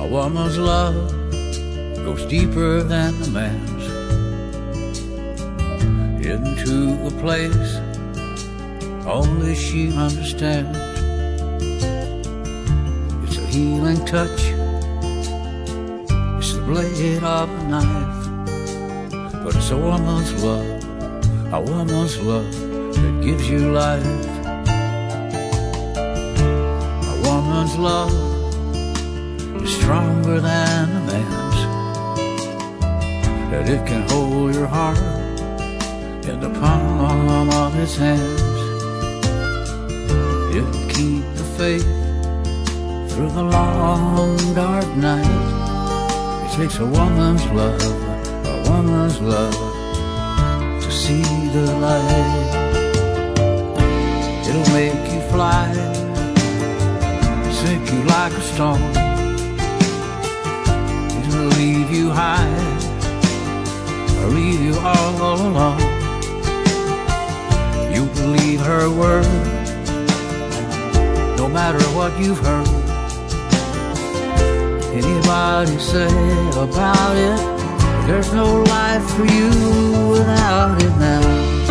A woman's love goes deeper than a man's, into a place only she understands. It's a healing touch, it's the blade of a knife, but it's a woman's love that gives you life. A woman's love is stronger than a man's, that it can hold your heart in the palm of its hands. It'll keep the faith through the long dark night. It takes a woman's love to see the light. It'll make you fly, sink you like a stone. It'll leave you high, or leave you all alone. You believe her word, no matter what you've heard. Anybody say about it, there's no life for you without it now.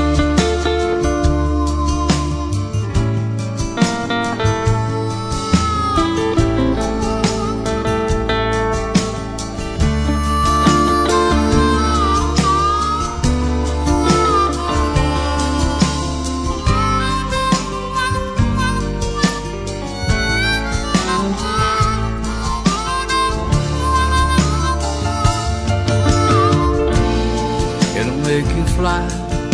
Make you fly,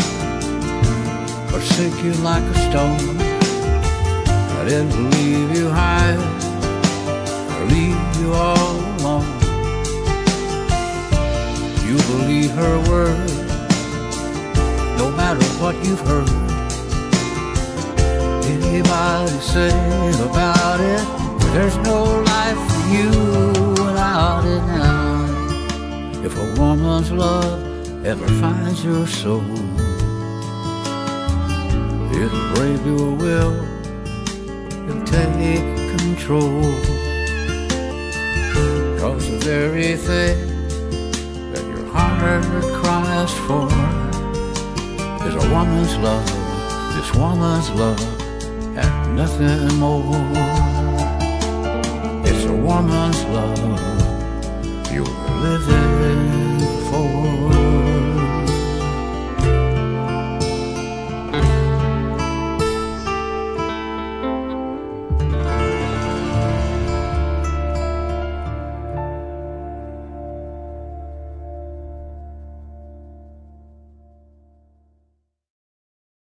forsake you like a stone, but it'll leave you high, or leave you all alone. You believe her word, no matter what you've heard. Anybody say about it, there's no life for you without it now. If a woman's love ever finds your soul, it'll brave your will and take control. 'Cause the very thing that your heart cries for is a woman's love, this woman's love, and nothing more. It's a woman's love,